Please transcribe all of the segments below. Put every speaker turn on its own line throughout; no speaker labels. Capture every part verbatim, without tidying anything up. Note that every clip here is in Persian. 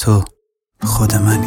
تو خود منی.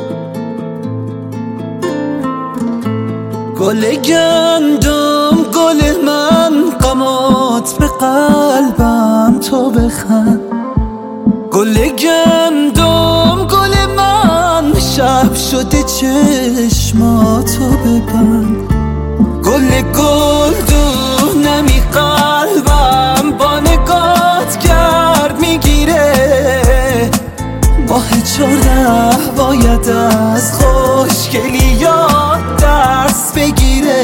گل گندم گل من، غمات به قلبم تو بخند. گل گندم گل من، شب شده چشماتو ببند. گل گلدون نمی قلبم، با نگات گرد میگیره. ماه چهارده باید از خوشگلیات درس بگیره.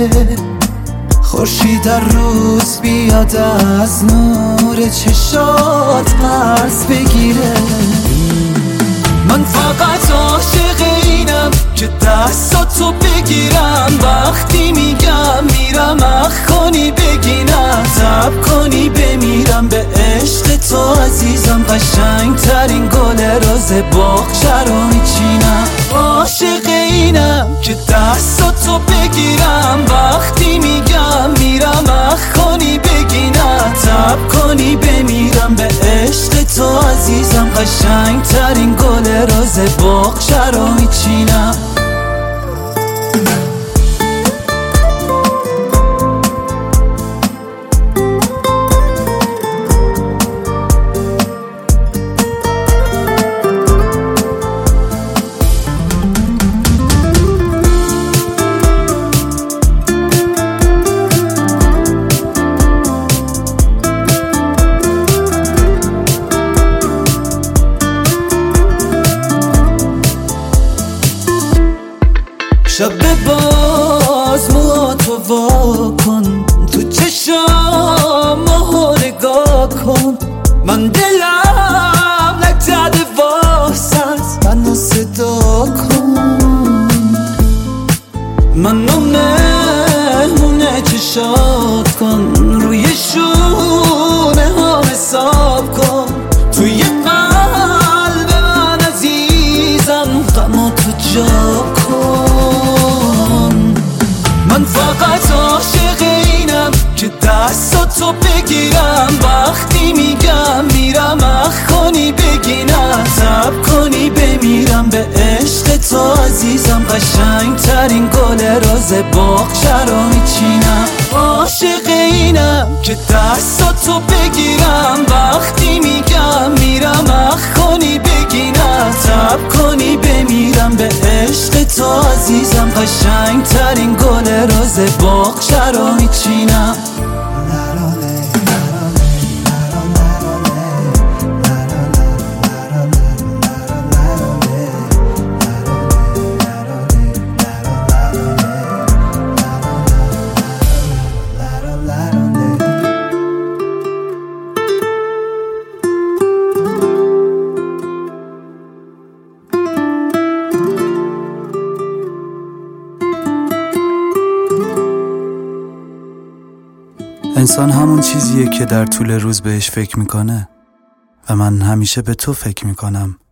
خورشید در روز بیاد از نور چشات قرض بگیره. من فقط عاشق اینم که دستاتو بگیرم. وقتی میگم میرم اخ کنی بگینم، تب کنی بمیرم به عشق تو عزیزم. قشنگ ترین گل روز باغچه رو میچینم. عاشق اینم که دستاتو بگیرم. وقتی میگم میرم اخ کنی بگینم، تب کنی بمیرم به عشق تو عزیزم. قشنگ ترین گل روز باغچه رو میچینم. شب باز موهاتو وا کن، تو چشام ماهو نگاه کن. من دلم نکرده واسط، منو صدا کن. منو مهمونه چشات کن، روی شونه ها حساب کن. توی قلب من عزیزم غماتو جا کن. من فقط عاشق اینم که دستاتو بگیرم. وقتی میگم میرم اخ کنی بگینم، تب کنی بمیرم به عشق تو عزیزم. قشنگ ترین گل روز باغچه رو میچینم. عاشق اینم که دستاتو بگیرم. وقتی میگم میرم اخ کنی بگینم، تب کنی بمیرم به عشق تو عزیزم. قشنگ ترین گل روز باغچه رو میچینم. انسان همون چیزیه که در طول روز بهش فکر میکنه و من همیشه به تو فکر میکنم.